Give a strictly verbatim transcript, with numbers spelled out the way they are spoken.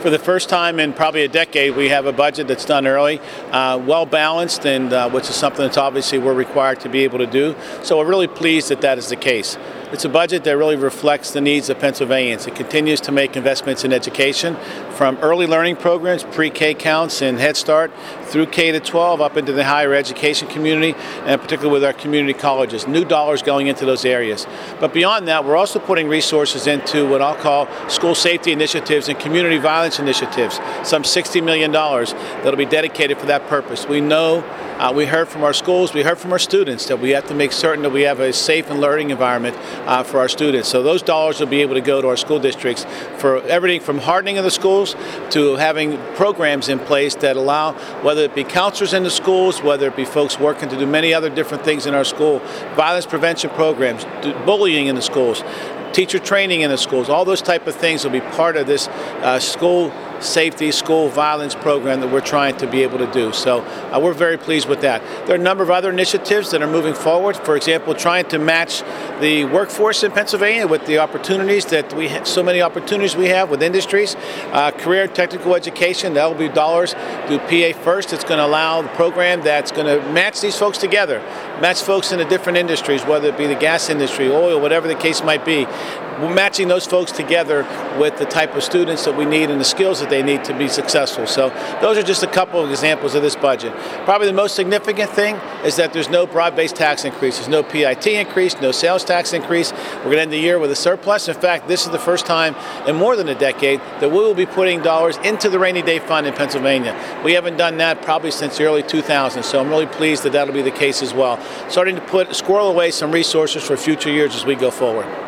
For the first time in probably a decade, we have a budget that's done early, uh, well balanced, and uh, which is something that's obviously we're required to be able to do. So we're really pleased that that is the case. It's a budget that really reflects the needs of Pennsylvanians. It continues to make investments in education, from early learning programs, pre-K counts and Head Start, through K to twelve, up into the higher education community, and particularly with our community colleges. New dollars going into those areas. But beyond that, we're also putting resources into what I'll call school safety initiatives and community violence initiatives, some sixty million dollars that'll be dedicated for that purpose. We know, uh, we heard from our schools, we heard from our students that we have to make certain that we have a safe and learning environment uh, for our students. So those dollars will be able to go to our school districts for everything from hardening of the schools to having programs in place that allow, whether it be counselors in the schools, whether it be folks working to do many other different things in our school, violence prevention programs, bullying in the schools, teacher training in the schools, all those type of things will be part of this uh, school safety, school violence program that we're trying to be able to do. So uh, we're very pleased with that. There are a number of other initiatives that are moving forward. For example, trying to match the workforce in Pennsylvania with the opportunities that we have, so many opportunities we have with industries. Uh, career and technical education, that will be dollars through P A First. It's going to allow the program that's going to match these folks together, match folks in the different industries, whether it be the gas industry, oil, whatever the case might be. We're matching those folks together with the type of students that we need and the skills that they need to be successful. So those are just a couple of examples of this budget. Probably the most significant thing is that there's no broad-based tax increases, no P I T increase, no sales tax increase. We're going to end the year with a surplus. In fact, this is the first time in more than a decade that we will be putting dollars into the rainy day fund in Pennsylvania. We haven't done that probably since the early two thousands, so I'm really pleased that that'll be the case as well. Starting to put squirrel away some resources for future years as we go forward.